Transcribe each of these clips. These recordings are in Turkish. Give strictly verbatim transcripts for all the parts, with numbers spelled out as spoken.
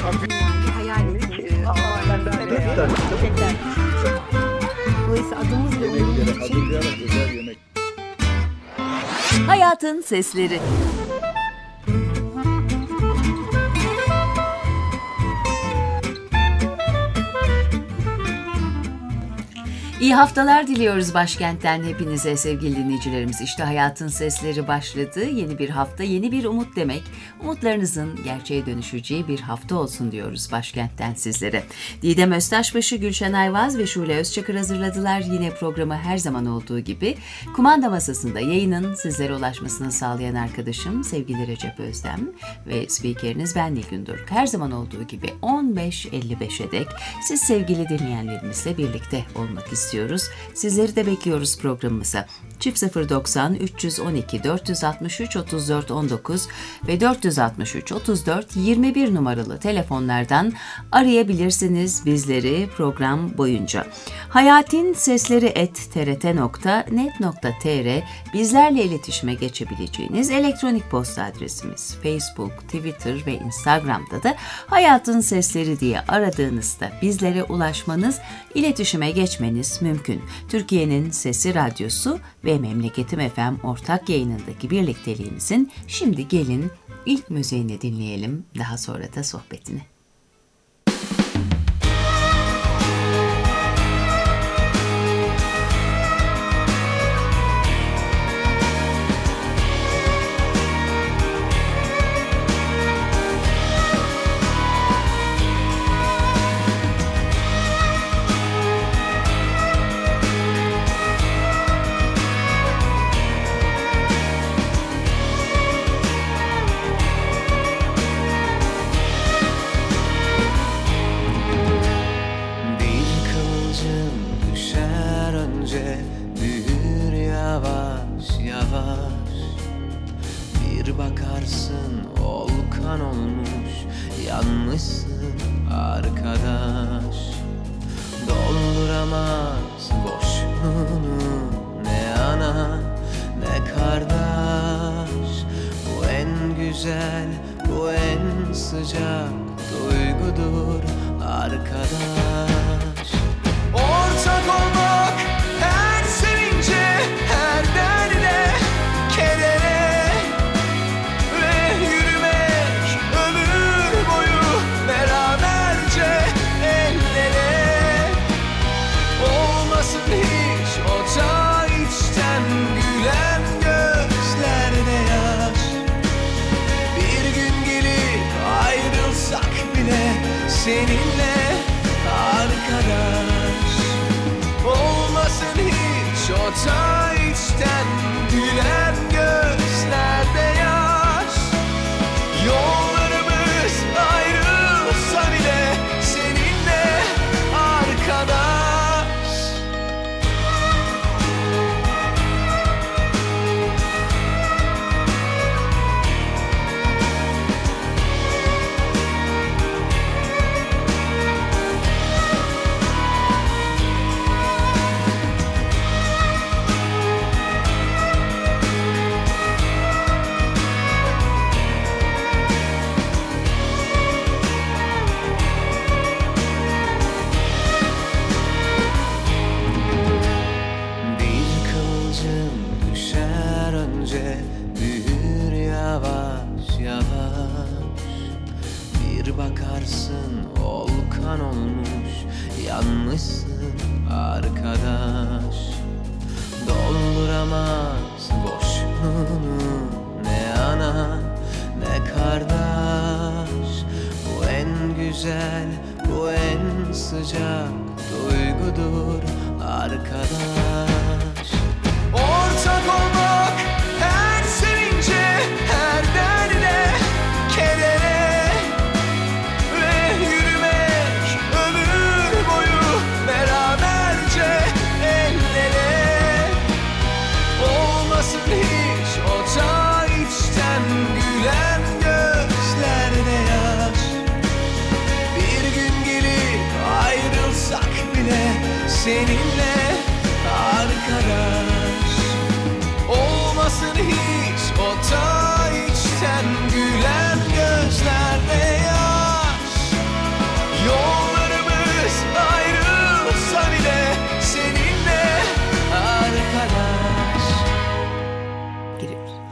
Bir hayal ettim. Dolayısıyla adımızla olduğumuz için. Hayatın Sesleri. İyi haftalar diliyoruz başkentten hepinize sevgili dinleyicilerimiz. İşte Hayatın Sesleri başladı. Yeni bir hafta, yeni bir umut demek. Umutlarınızın gerçeğe dönüşeceği bir hafta olsun diyoruz başkentten sizlere. Didem Öztaşbaşı, Gülşen Ayvaz ve Şule Özçakır hazırladılar. Yine programı her zaman olduğu gibi kumanda masasında yayının sizlere ulaşmasını sağlayan arkadaşım sevgili Recep Özdem ve spikeriniz ben Nilgün Doruk. Her zaman olduğu gibi on beş elli beşe dek siz sevgili dinleyenlerimizle birlikte olmak istiyoruz. Sizleri de bekliyoruz programımıza. Çift sıfır doksan üç on iki dört altı üç otuz dört on dokuz ve dört altı üç otuz dört yirmi bir numaralı telefonlardan arayabilirsiniz bizleri program boyunca. Hayatin Sesleri et t r t nokta net nokta t r bizlerle iletişime geçebileceğiniz elektronik posta adresimiz. Facebook, Twitter ve Instagram'da da Hayatın Sesleri diye aradığınızda bizlere ulaşmanız, iletişime geçmeniz mümkün. Türkiye'nin Sesi Radyosu ve Memleketim F M ortak yayınındaki birlikteliğimizin şimdi gelin ilk müziğini dinleyelim, daha sonra da sohbetini. Seninle arkadaş olmasın hiç o ta içten gülen gözlerde yaş. Yollarımız ayrılsa bile seninle arkadaş. Seninle arkadaş olmasın hiç o ta içten gülen gözlerde yaş.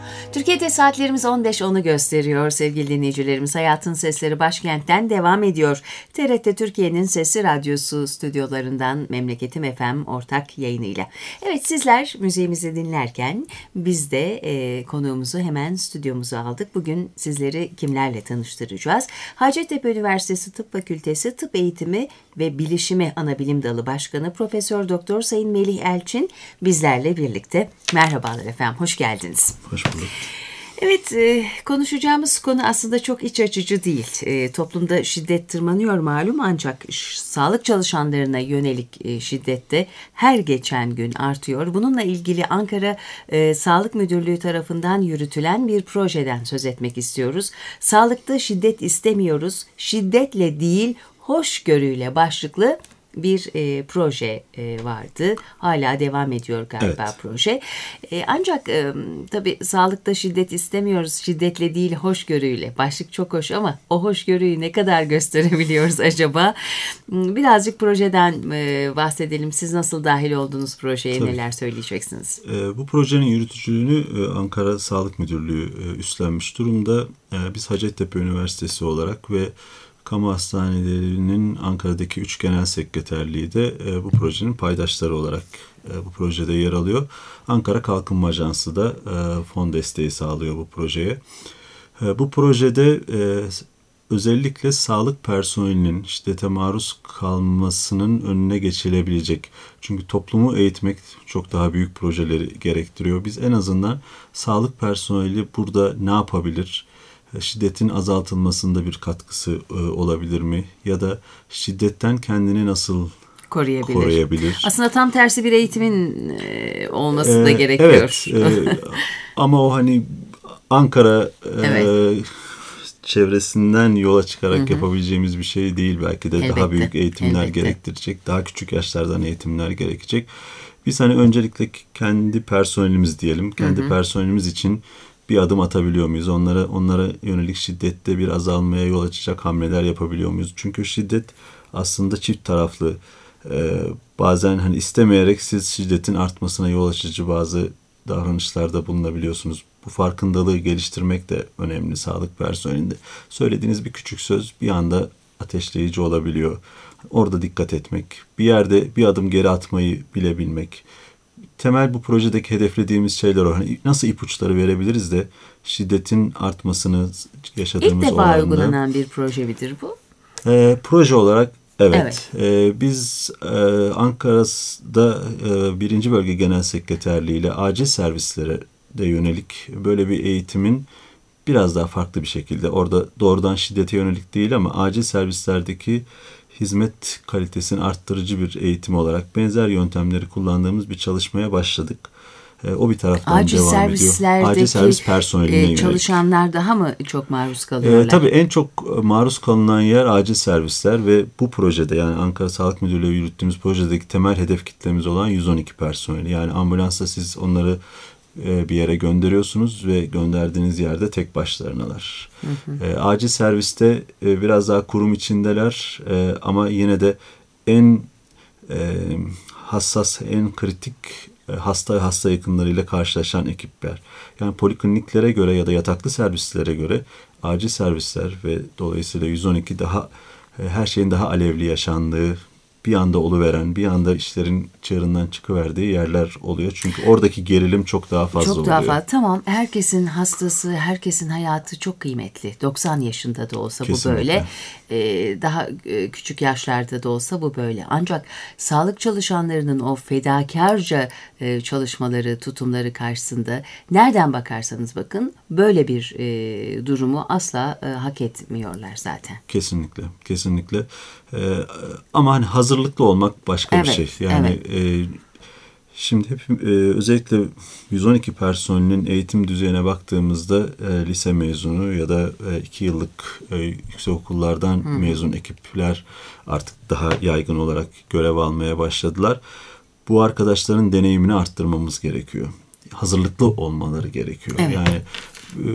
Türkiye'de saatlerimiz on beş onu gösteriyor sevgili dinleyicilerimiz. Hayatın Sesleri başkentten devam ediyor. T R T Türkiye'nin Sesli Radyosu stüdyolarından Memleketim F M ortak yayınıyla. Evet, sizler müziğimizi dinlerken biz de e, konuğumuzu hemen stüdyomuza aldık. Bugün sizleri kimlerle tanıştıracağız? Hacettepe Üniversitesi Tıp Fakültesi Tıp Eğitimi ve Bilişimi Anabilim Dalı Başkanı Profesör Doktor Sayın Melih Elçin bizlerle birlikte. Merhabalar efendim, hoş geldiniz. Hoş bulduk. Evet, e, konuşacağımız konu aslında çok iç açıcı değil. E, toplumda şiddet tırmanıyor malum, ancak ş- sağlık çalışanlarına yönelik e, şiddet de her geçen gün artıyor. Bununla ilgili Ankara e, Sağlık Müdürlüğü tarafından yürütülen bir projeden söz etmek istiyoruz. Sağlıkta şiddet istemiyoruz, şiddetle değil hoşgörüyle başlıklı bir e, proje e, vardı. Hala devam ediyor galiba Evet. proje. E, ancak e, tabii sağlıkta şiddet istemiyoruz, şiddetle değil hoşgörüyle. Başlık çok hoş ama o hoşgörüyü ne kadar gösterebiliyoruz acaba? Birazcık projeden e, bahsedelim. Siz nasıl dahil oldunuz projeye? Tabii. Neler söyleyeceksiniz? E, bu projenin yürütücülüğünü e, Ankara Sağlık Müdürlüğü e, üstlenmiş durumda. E, biz Hacettepe Üniversitesi olarak ve Kamu Hastanelerinin Ankara'daki üç genel sekreterliği de e, bu projenin paydaşları olarak e, bu projede yer alıyor. Ankara Kalkınma Ajansı da e, fon desteği sağlıyor bu projeye. E, bu projede e, özellikle sağlık personelinin şiddete maruz kalmasının önüne geçilebilecek. Çünkü toplumu eğitmek çok daha büyük projeleri gerektiriyor. Biz en azından sağlık personeli burada ne yapabilir? Şiddetin azaltılmasında bir katkısı e, olabilir mi? Ya da şiddetten kendini nasıl Koruyabilir. koruyabilir? Aslında tam tersi bir eğitimin e, olması da Ee, gerekiyor. Evet. e, ama o hani Ankara e, Evet. çevresinden yola çıkarak Hı-hı. yapabileceğimiz bir şey değil. Belki de Elbette, daha büyük eğitimler elbette. gerektirecek. Daha küçük yaşlardan eğitimler gerekecek. Biz hani öncelikle kendi personelimiz diyelim. Kendi Hı-hı. personelimiz için bir adım atabiliyor muyuz? Onlara onlara yönelik şiddette bir azalmaya yol açacak hamleler yapabiliyor muyuz? Çünkü şiddet aslında çift taraflı. Ee, bazen hani istemeyerek siz şiddetin artmasına yol açıcı bazı davranışlarda bulunabiliyorsunuz. Bu farkındalığı geliştirmek de önemli sağlık personelinde. Söylediğiniz bir küçük söz bir anda ateşleyici olabiliyor. Orada dikkat etmek, bir yerde bir adım geri atmayı bilebilmek. Temel bu projedeki hedeflediğimiz şeyler o. Hani nasıl ipuçları verebiliriz de şiddetin artmasını yaşadığımız İlk defa oranda. uygulanan bir proje midir bu? E, proje olarak evet. Evet. E, biz e, Ankara'da e, birinci Bölge Genel Sekreterliği ile acil servislere de yönelik böyle bir eğitimin biraz daha farklı bir şekilde, orada doğrudan şiddete yönelik değil ama acil servislerdeki hizmet kalitesini arttırıcı bir eğitim olarak benzer yöntemleri kullandığımız bir çalışmaya başladık. E, o bir taraftan Acil devam ediyor. Acil servis personeline e, yönelik. Çalışanlar daha mı çok maruz kalıyorlar? E, tabii en çok maruz kalınan yer acil servisler ve bu projede, yani Ankara Sağlık Müdürlüğü yürüttüğümüz projedeki temel hedef kitlemiz olan yüz on iki personeli. Yani ambulansla siz onları e, bir yere gönderiyorsunuz ve gönderdiğiniz yerde tek başlarınalar. Hı hı. E, acil serviste e, biraz daha kurum içindeler e, ama yine de en e, hassas, en kritik hasta hasta yakınlarıyla karşılaşan ekipler. Yani polikliniklere göre ya da yataklı servislere göre acil servisler ve dolayısıyla yüz on iki daha her şeyin daha alevli yaşandığı, bir anda oluveren, bir anda işlerin çığırından çıkıverdiği yerler oluyor. Çünkü oradaki gerilim çok daha fazla çok oluyor. Çok daha fazla. Tamam, herkesin hastası, herkesin hayatı çok kıymetli. doksan yaşında da olsa Kesinlikle. Bu böyle. Ee, daha e, küçük yaşlarda da olsa bu böyle. Ancak sağlık çalışanlarının o fedakarca e, çalışmaları, tutumları karşısında nereden bakarsanız bakın böyle bir e, durumu asla e, hak etmiyorlar zaten. Kesinlikle, kesinlikle. Ee, ama hani hazırlıklı olmak başka evet, bir şey. Yani evet. e, şimdi hep e, özellikle yüz on iki personelinin eğitim düzeyine baktığımızda e, lise mezunu ya da e, iki yıllık e, yüksekokullardan hmm. mezun ekipler artık daha yaygın olarak görev almaya başladılar. Bu arkadaşların deneyimini arttırmamız gerekiyor. Hazırlıklı olmaları gerekiyor. Evet. Yani e,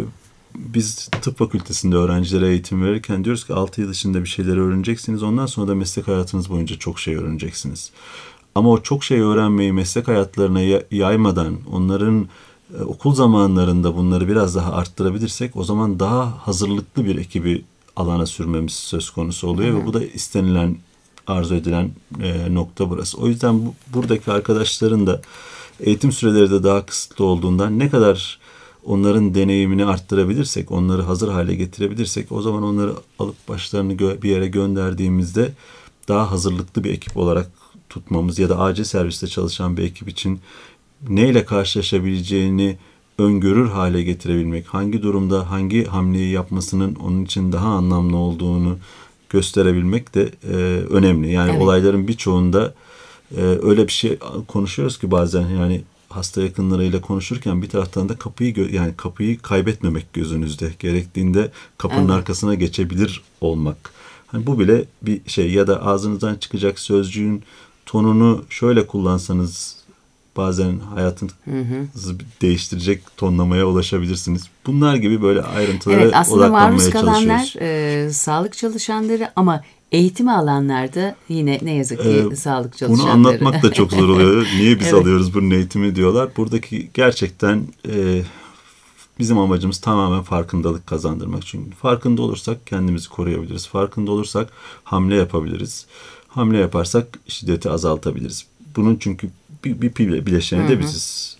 biz tıp fakültesinde öğrencilere eğitim verirken diyoruz ki altı yıl içinde bir şeyleri öğreneceksiniz. Ondan sonra da meslek hayatınız boyunca çok şey öğreneceksiniz. Ama o çok şey öğrenmeyi meslek hayatlarına yaymadan, onların e, okul zamanlarında bunları biraz daha arttırabilirsek o zaman daha hazırlıklı bir ekibi alana sürmemiz söz konusu oluyor. Hı-hı. Ve bu da istenilen, arzu edilen e, nokta burası. O yüzden bu, buradaki arkadaşların da eğitim süreleri de daha kısıtlı olduğundan ne kadar onların deneyimini arttırabilirsek, onları hazır hale getirebilirsek o zaman onları alıp başlarını gö- bir yere gönderdiğimizde daha hazırlıklı bir ekip olarak tutmamız ya da acil serviste çalışan bir ekip için neyle karşılaşabileceğini öngörür hale getirebilmek, hangi durumda hangi hamleyi yapmasının onun için daha anlamlı olduğunu gösterebilmek de e, önemli. Yani evet. Olayların birçoğunda e, öyle bir şey konuşuyoruz ki bazen yani hasta yakınlarıyla konuşurken bir taraftan da kapıyı gö- yani kapıyı kaybetmemek gözünüzde. Gerektiğinde kapının evet. arkasına geçebilir olmak. Hani bu bile bir şey ya da ağzınızdan çıkacak sözcüğün tonunu şöyle kullansanız bazen hayatınızı değiştirecek tonlamaya ulaşabilirsiniz. Bunlar gibi böyle ayrıntılara evet, aslında odaklanmaya maruz kalanlar çalışıyoruz. E, sağlık çalışanları ama eğitimi alanlarda yine ne yazık ki ee, sağlık çalışanları. Bunu anlatmak da çok zor oluyor. Niye biz evet. alıyoruz bunun eğitimi diyorlar. Buradaki gerçekten e, bizim amacımız tamamen farkındalık kazandırmak. Çünkü farkında olursak kendimizi koruyabiliriz. Farkında olursak hamle yapabiliriz. Hamle yaparsak şiddeti azaltabiliriz. Bunun çünkü bir, bir bileşeni de biziz.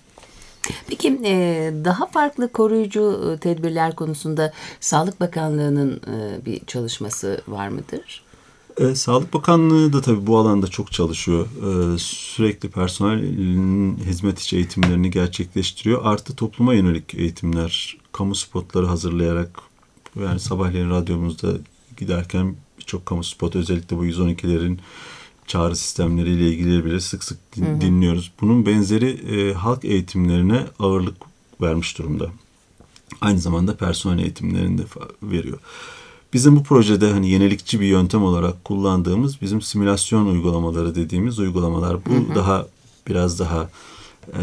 Peki daha farklı koruyucu tedbirler konusunda Sağlık Bakanlığı'nın bir çalışması var mıdır? E, Sağlık Bakanlığı da tabii bu alanda çok çalışıyor. E, sürekli personelin hizmet içi eğitimlerini gerçekleştiriyor. Artı topluma yönelik eğitimler, kamu spotları hazırlayarak yani sabahleyin radyomuzda giderken birçok kamu spotu özellikle bu yüz on ikilerin çağrı sistemleriyle ilgili bile sık sık din, hı hı. dinliyoruz. Bunun benzeri e, halk eğitimlerine ağırlık vermiş durumda. Aynı zamanda personel eğitimlerini de veriyor. Bizim bu projede hani yenilikçi bir yöntem olarak kullandığımız bizim simülasyon uygulamaları dediğimiz uygulamalar. Bu hı hı. daha biraz daha e,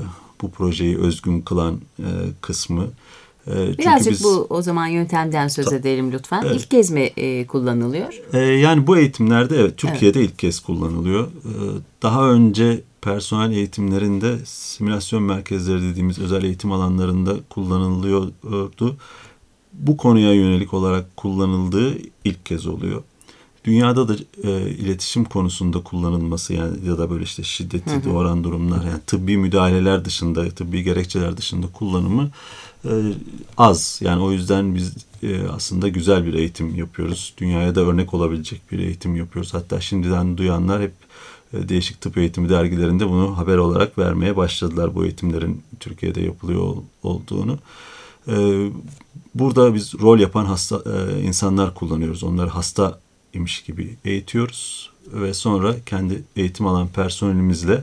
bu projeyi özgün kılan e, kısmı. E, Birazcık biz, bu o zaman yöntemden söz edelim lütfen. Evet. İlk kez mi e, kullanılıyor? E, yani bu eğitimlerde evet Türkiye'de evet. ilk kez kullanılıyor. E, daha önce personel eğitimlerinde simülasyon merkezleri dediğimiz özel eğitim alanlarında kullanılıyordu. Bu konuya yönelik olarak kullanıldığı ilk kez oluyor. Dünyada da e, iletişim konusunda kullanılması yani ya da böyle işte şiddeti hı hı. doğuran durumlar yani tıbbi müdahaleler dışında, tıbbi gerekçeler dışında kullanımı e, az. Yani o yüzden biz e, aslında güzel bir eğitim yapıyoruz. Dünyaya da örnek olabilecek bir eğitim yapıyoruz. Hatta şimdiden duyanlar hep e, değişik tıp eğitimi dergilerinde bunu haber olarak vermeye başladılar. Bu eğitimlerin Türkiye'de yapılıyor olduğunu. E, burada biz rol yapan hasta e, insanlar kullanıyoruz. Onları hasta imiş gibi eğitiyoruz ve sonra kendi eğitim alan personelimizle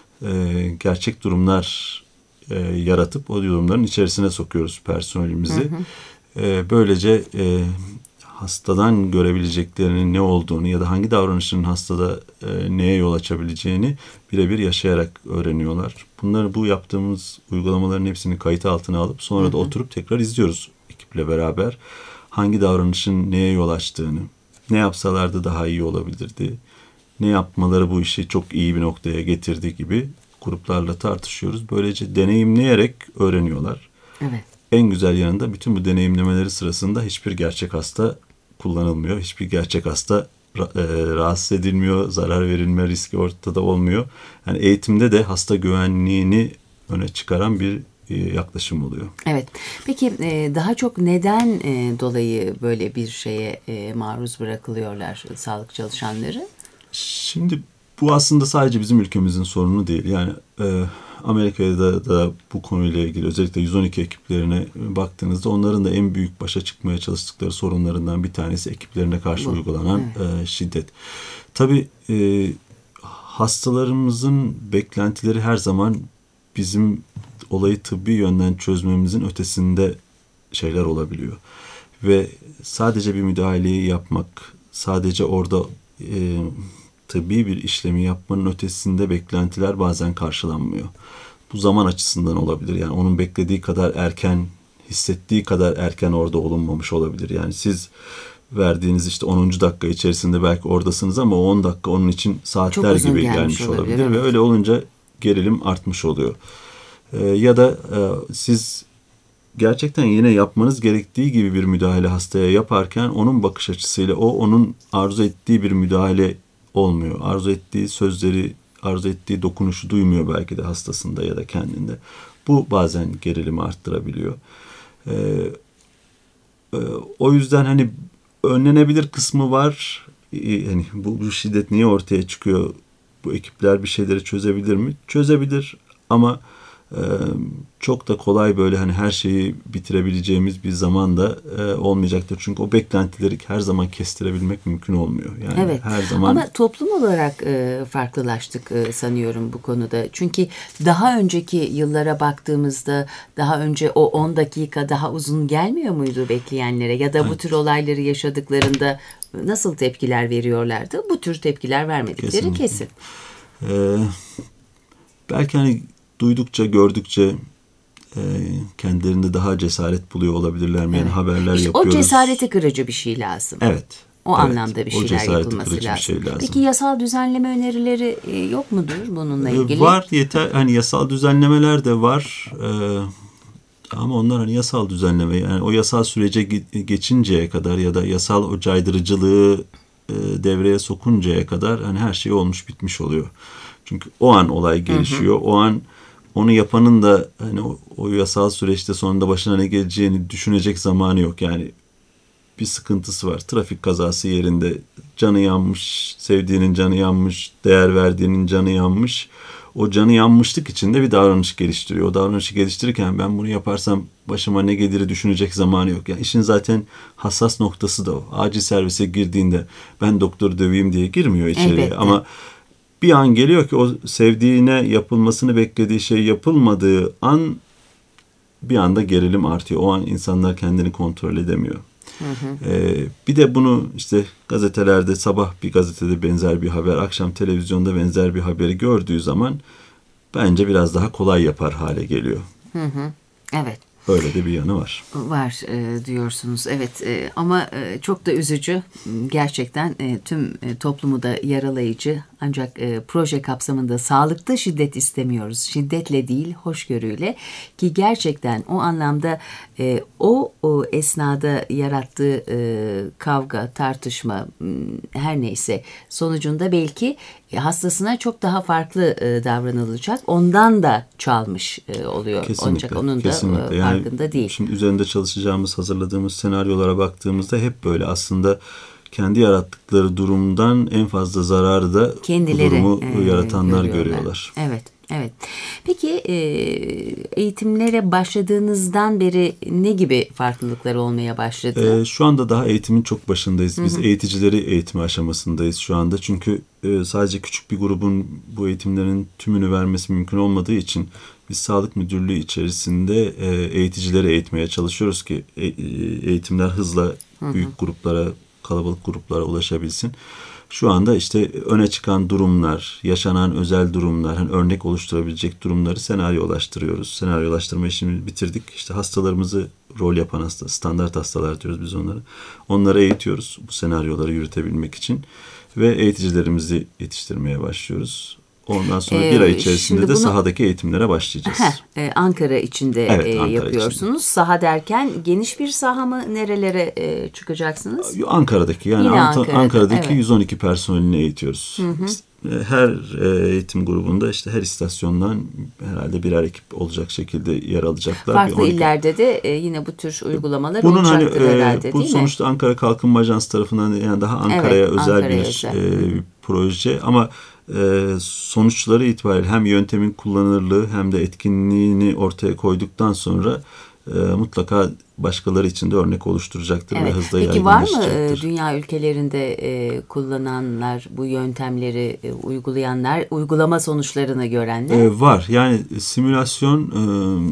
e, gerçek durumlar e, yaratıp o durumların içerisine sokuyoruz personelimizi. Hı hı. E, böylece e, hastadan görebileceklerinin ne olduğunu ya da hangi davranışın hastada e, neye yol açabileceğini birebir yaşayarak öğreniyorlar. Bunları bu yaptığımız uygulamaların hepsini kayıt altına alıp sonra hı hı. da oturup tekrar izliyoruz ekiple beraber. Hangi davranışın neye yol açtığını, ne yapsalardı daha iyi olabilirdi, ne yapmaları bu işi çok iyi bir noktaya getirdi gibi gruplarla tartışıyoruz. Böylece deneyimleyerek öğreniyorlar. Evet. En güzel yanında bütün bu deneyimlemeleri sırasında hiçbir gerçek hasta kullanılmıyor. Hiçbir gerçek hasta rahatsız edilmiyor, zarar verilme riski ortada olmuyor. Yani eğitimde de hasta güvenliğini öne çıkaran bir yaklaşım oluyor. Evet. Peki daha çok neden dolayı böyle bir şeye maruz bırakılıyorlar sağlık çalışanları? Şimdi bu aslında sadece bizim ülkemizin sorunu değil. Yani e, Amerika'da da bu konuyla ilgili özellikle yüz on iki ekiplerine baktığınızda onların da en büyük başa çıkmaya çalıştıkları sorunlarından bir tanesi ekiplerine karşı bu. uygulanan evet. e, şiddet. Tabii e, hastalarımızın beklentileri her zaman bizim olayı tıbbi yönden çözmemizin ötesinde şeyler olabiliyor. Ve sadece bir müdahaleyi yapmak, sadece orada e, tıbbi bir işlemi yapmanın ötesinde beklentiler bazen karşılanmıyor. Bu zaman açısından olabilir. Yani onun beklediği kadar erken, hissettiği kadar erken orada olunmamış olabilir. Yani siz verdiğiniz işte onuncu dakika içerisinde belki oradasınız ama o on dakika onun için saatler gibi gelmiş, gelmiş olabilir. olabilir. Evet. Ve öyle olunca gerilim artmış oluyor. E, ya da e, siz gerçekten yine yapmanız gerektiği gibi bir müdahale hastaya yaparken onun bakış açısıyla o onun arzu ettiği bir müdahale olmuyor. Arzu ettiği sözleri, arzu ettiği dokunuşu duymuyor belki de hastasında ya da kendinde. Bu bazen gerilimi arttırabiliyor. Ee, e, o yüzden hani önlenebilir kısmı var. Ee, hani bu, bu şiddet niye ortaya çıkıyor? Bu ekipler bir şeyleri çözebilir mi? Çözebilir ama e, çok da kolay böyle hani her şeyi bitirebileceğimiz bir zaman da e, olmayacaktır. Çünkü o beklentileri her zaman kestirebilmek mümkün olmuyor. Yani Evet. her zaman. Ama toplum olarak e, farklılaştık e, sanıyorum bu konuda. Çünkü daha önceki yıllara baktığımızda daha önce o on dakika daha uzun gelmiyor muydu bekleyenlere? Ya da evet. bu tür olayları yaşadıklarında nasıl tepkiler veriyorlardı? Bu tür tepkiler vermedikleri Kesinlikle. kesin. Ee, belki hani duydukça, gördükçe e, kendilerinde daha cesaret buluyor olabilirler mi? Yani evet. haberler işte yapıyoruz. O cesareti kırıcı bir şey lazım. Evet. O evet, anlamda bir şeyler yapılması lazım. Bir şey lazım. Peki yasal düzenleme önerileri yok mudur bununla ilgili? Var, yeter. Hani yasal düzenlemeler de var. Ee, ama onlar hani yasal düzenleme, yani o yasal sürece geçinceye kadar ya da yasal o caydırıcılığı e, devreye sokuncaya kadar hani her şey olmuş bitmiş oluyor. Çünkü o an olay gelişiyor. Hı hı. O an onu yapanın da hani o, o yasal süreçte sonunda başına ne geleceğini düşünecek zamanı yok. Yani bir sıkıntısı var. Trafik kazası yerinde canı yanmış, sevdiğinin canı yanmış, değer verdiğinin canı yanmış. O canı yanmışlık içinde bir davranış geliştiriyor. O davranışı geliştirirken ben bunu yaparsam başıma ne gelir düşünecek zamanı yok. Yani işin zaten hassas noktası da o. Acil servise girdiğinde ben doktoru döveyim diye girmiyor içeriye. Elbette. Ama bir an geliyor ki o sevdiğine yapılmasını beklediği şey yapılmadığı an bir anda gerilim artıyor. O an insanlar kendini kontrol edemiyor. Hı hı. Ee, bir de bunu işte gazetelerde, sabah bir gazetede benzer bir haber, akşam televizyonda benzer bir haberi gördüğü zaman bence biraz daha kolay yapar hale geliyor. Hı hı. Evet. Böyle de bir yanı var. Var e, diyorsunuz. Evet e, ama e, çok da üzücü. Gerçekten e, tüm e, toplumu da yaralayıcı. Ancak e, proje kapsamında sağlıkta şiddet istemiyoruz. Şiddetle değil, hoşgörüyle. Ki gerçekten o anlamda e, o, o esnada yarattığı e, kavga, tartışma her neyse sonucunda belki e, hastasına çok daha farklı e, davranılacak. Ondan da çalmış e, oluyor. Kesinlikle, Ancak onun kesinlikle. da e, yani farkında değil. Şimdi üzerinde çalışacağımız, hazırladığımız senaryolara baktığımızda hep böyle aslında kendi yarattıkları durumdan en fazla zararı da kendileri, bu durumu e, yaratanlar görüyorlar. görüyorlar. Evet, evet. Peki e, eğitimlere başladığınızdan beri ne gibi farklılıklar olmaya başladı? E, şu anda daha eğitimin çok başındayız. Biz hı hı. eğiticileri eğitme aşamasındayız şu anda. Çünkü e, sadece küçük bir grubun bu eğitimlerin tümünü vermesi mümkün olmadığı için biz Sağlık Müdürlüğü içerisinde e, eğiticileri eğitmeye çalışıyoruz ki e, eğitimler hızla hı hı. büyük gruplara, kalabalık gruplara ulaşabilsin. Şu anda işte öne çıkan durumlar, yaşanan özel durumlar, hani örnek oluşturabilecek durumları senaryolaştırıyoruz. Senaryolaştırma işini bitirdik. İşte hastalarımızı rol yapan hasta, standart hastalar diyoruz biz onları. Onları eğitiyoruz bu senaryoları yürütebilmek için ve eğiticilerimizi yetiştirmeye başlıyoruz. Ondan sonra ee, bir ay içerisinde de bunu, sahadaki eğitimlere başlayacağız. Heh, e, Ankara içinde evet, e, Ankara yapıyorsunuz. Içinde. Saha derken geniş bir saha mı? Nerelere e, çıkacaksınız? Ankara'daki yani Ankara'da, Ankara'daki evet. yüz on iki personelini eğitiyoruz. Hı hı. Her eğitim grubunda işte her istasyondan herhalde birer ekip olacak şekilde yer alacaklar. Farklı illerde de e, yine bu tür uygulamalar Bunun olacaktır hani, herhalde e, bu değil mi? sonuçta Ankara Kalkınma Ajansı tarafından yani daha Ankara'ya evet, özel Ankara'ya bir özel. E, proje ama e, sonuçları itibariyle hem yöntemin kullanılırlığı hem de etkinliğini ortaya koyduktan sonra e, mutlaka başkaları için de örnek oluşturacaktır evet. ve hızla Peki var mı yaygınlaşacaktır. e, dünya ülkelerinde e, kullananlar, bu yöntemleri e, uygulayanlar, uygulama sonuçlarını görenler? E, var. Yani simülasyon e,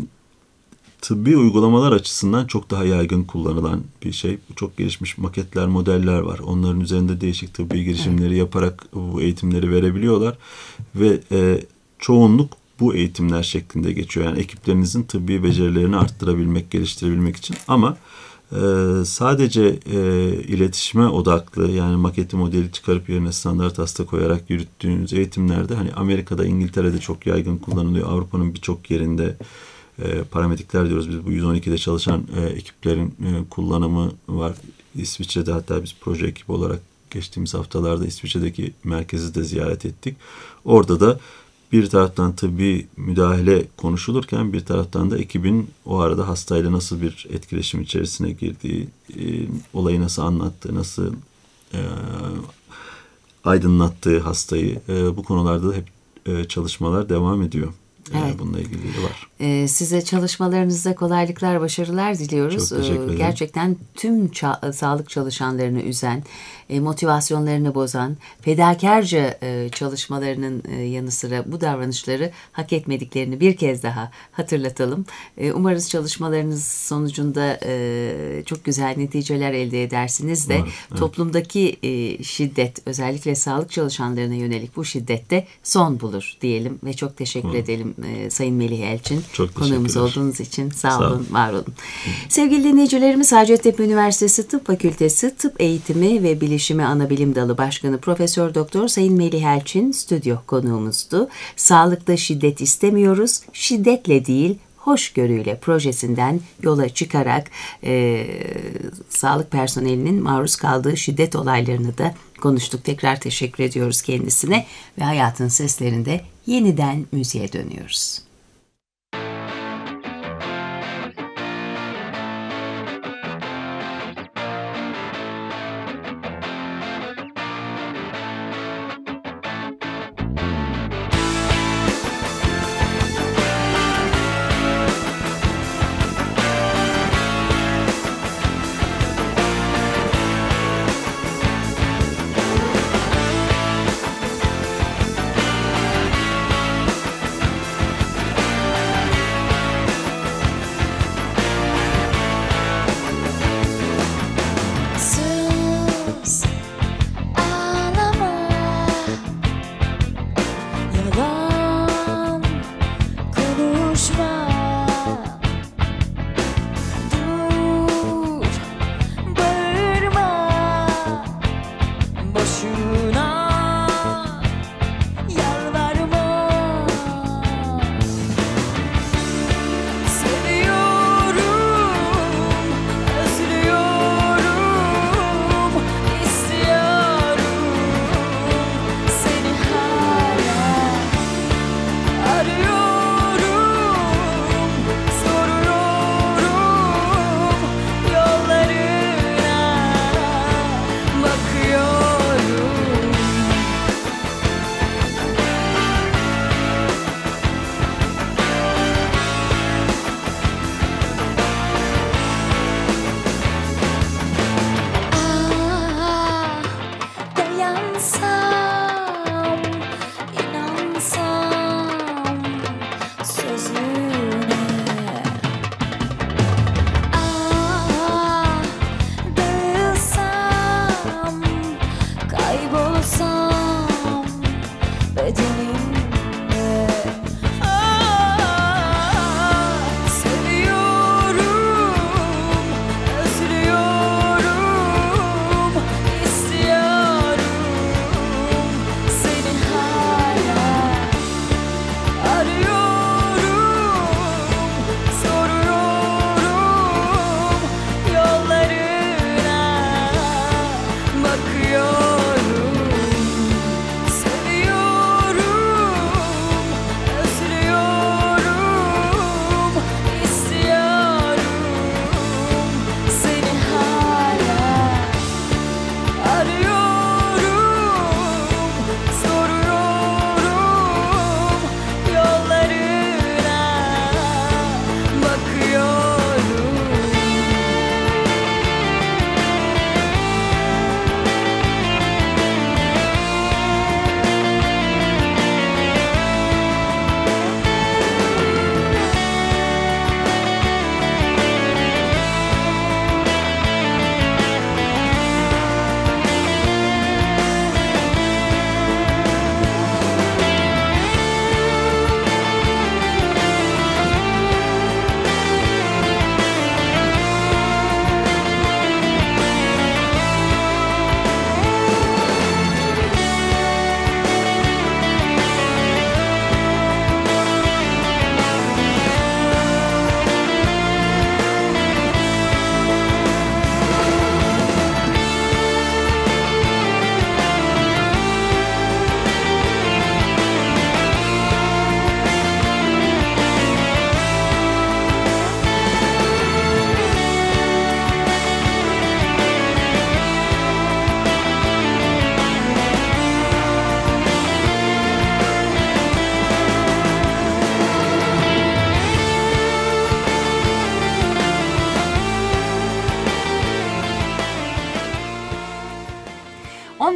tıbbi uygulamalar açısından çok daha yaygın kullanılan bir şey. Çok gelişmiş maketler, modeller var. Onların üzerinde değişik tıbbi girişimleri evet. yaparak bu eğitimleri verebiliyorlar. Ve e, çoğunluk bu eğitimler şeklinde geçiyor. Yani ekiplerinizin tıbbi becerilerini arttırabilmek, geliştirebilmek için. Ama e, sadece e, iletişime odaklı, yani maketi modeli çıkarıp yerine standart hasta koyarak yürüttüğünüz eğitimlerde, hani Amerika'da, İngiltere'de çok yaygın kullanılıyor. Avrupa'nın birçok yerinde e, paramedikler diyoruz biz, bu yüz on ikide çalışan e, ekiplerin e, kullanımı var. İsviçre'de hatta biz proje ekibi olarak geçtiğimiz haftalarda İsviçre'deki merkezi de ziyaret ettik. Orada da bir taraftan tıbbi müdahale konuşulurken bir taraftan da ekibin o arada hastayla nasıl bir etkileşim içerisine girdiği, e, olayı nasıl anlattığı, nasıl e, aydınlattığı hastayı, e, bu konularda da hep e, çalışmalar devam ediyor. Evet. Bununla ilgili de var. Ee, size çalışmalarınızda kolaylıklar, başarılar diliyoruz. Çok teşekkür ederim. Gerçekten tüm ça- sağlık çalışanlarını üzen, e, motivasyonlarını bozan, fedakarca e, çalışmalarının e, yanı sıra bu davranışları hak etmediklerini bir kez daha hatırlatalım. E, umarız çalışmalarınız sonucunda e, çok güzel neticeler elde edersiniz de Umarım, evet. Toplumdaki e, şiddet, özellikle sağlık çalışanlarına yönelik bu şiddette son bulur diyelim ve çok teşekkür Umarım. edelim e, Sayın Melih Elçin. Çok Konuğumuz olduğunuz için sağ, sağ olun, olun, var olun. Sevgili dinleyicilerimiz, Hacettepe Üniversitesi Tıp Fakültesi Tıp Eğitimi ve Bilişimi Anabilim Dalı Başkanı Profesör Doktor Sayın Melih Elçin stüdyo konuğumuzdu. Sağlıkta şiddet istemiyoruz, şiddetle değil, hoşgörüyle projesinden yola çıkarak e, sağlık personelinin maruz kaldığı şiddet olaylarını da konuştuk. Tekrar teşekkür ediyoruz kendisine ve Hayatın Seslerinde yeniden müziğe dönüyoruz.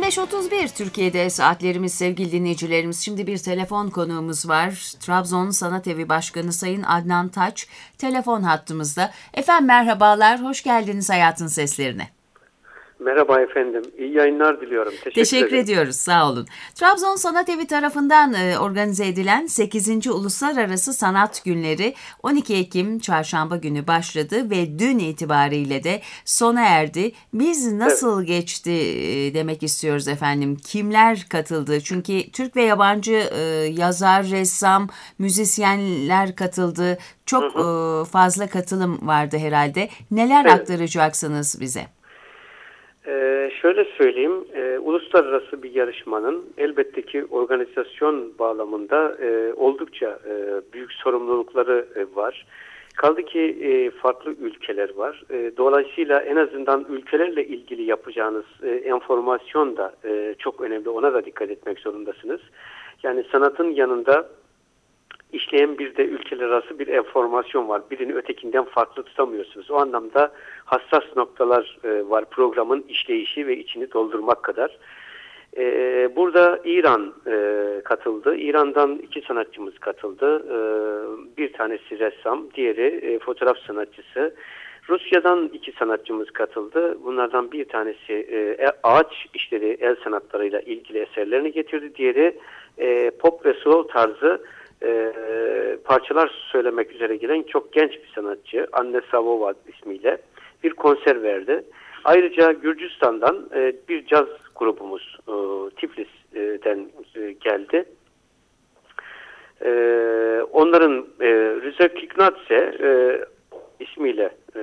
beş otuz bir Türkiye'de saatlerimiz sevgili dinleyicilerimiz. Şimdi bir telefon konuğumuz var. Trabzon Sanat Evi Başkanı Sayın Adnan Taç telefon hattımızda. Efendim merhabalar, hoş geldiniz Hayatın Seslerine. Merhaba efendim, iyi yayınlar diliyorum. Teşekkür, Teşekkür ederim. ediyoruz, sağ olun. Trabzon Sanat Evi tarafından e, organize edilen sekizinci Uluslararası Sanat Günleri on iki Ekim Çarşamba günü başladı ve dün itibariyle de sona erdi. Biz nasıl evet. geçti e, demek istiyoruz efendim. Kimler katıldı? Çünkü Türk ve yabancı e, yazar, ressam, müzisyenler katıldı. Çok hı hı. E, fazla katılım vardı herhalde. Neler evet. aktaracaksınız bize? Ee, şöyle söyleyeyim, e, uluslararası bir yarışmanın elbette ki organizasyon bağlamında e, oldukça e, büyük sorumlulukları e, var. Kaldı ki e, farklı ülkeler var. E, dolayısıyla en azından ülkelerle ilgili yapacağınız e, enformasyon da e, çok önemli. Ona da dikkat etmek zorundasınız. Yani sanatın yanında işleyen bir de ülkeler arası bir enformasyon var. Birini ötekinden farklı tutamıyorsunuz. O anlamda hassas noktalar e, var programın işleyişi ve içini doldurmak kadar. E, burada İran e, katıldı. İran'dan iki sanatçımız katıldı. E, bir tanesi ressam, diğeri e, fotoğraf sanatçısı. Rusya'dan iki sanatçımız katıldı. Bunlardan bir tanesi e, ağaç işleri, el sanatlarıyla ilgili eserlerini getirdi. Diğeri e, pop ve slow tarzı E, parçalar söylemek üzere gelen çok genç bir sanatçı Anne Savova ismiyle bir konser verdi. Ayrıca Gürcistan'dan e, bir caz grubumuz e, Tiflis'ten e, geldi. E, onların e, Rıza Kiknadze e, ismiyle e,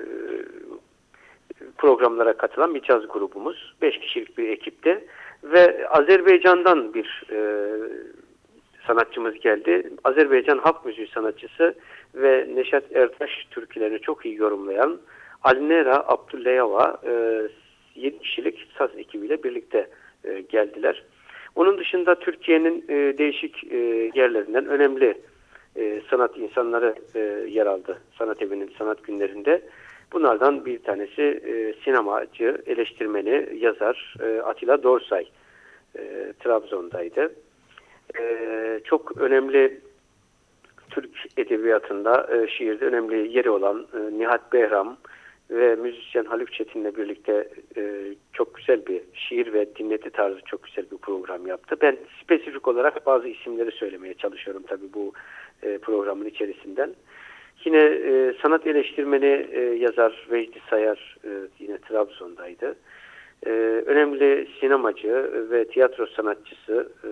programlara katılan bir caz grubumuz. Beş kişilik bir ekipte ve Azerbaycan'dan bir e, sanatçımız geldi. Azerbaycan halk müziği sanatçısı ve Neşet Ertaş türkülerini çok iyi yorumlayan Alnera Abdullayeva e, yedi kişilik saz ekibiyle birlikte e, geldiler. Onun dışında Türkiye'nin e, değişik e, yerlerinden önemli e, sanat insanları e, yer aldı sanat evinin sanat günlerinde. Bunlardan bir tanesi e, sinemacı, eleştirmeni, yazar e, Atilla Dorsay e, Trabzon'daydı. Ee, çok önemli Türk edebiyatında e, şiirde önemli yeri olan e, Nihat Behram ve müzisyen Haluk Çetin'le birlikte e, çok güzel bir şiir ve dinleti tarzı çok güzel bir program yaptı. Ben spesifik olarak bazı isimleri söylemeye çalışıyorum tabii bu e, programın içerisinden. Yine e, sanat eleştirmeni e, yazar Vecdi Sayar e, yine Trabzon'daydı. Ee, önemli sinemacı ve tiyatro sanatçısı e,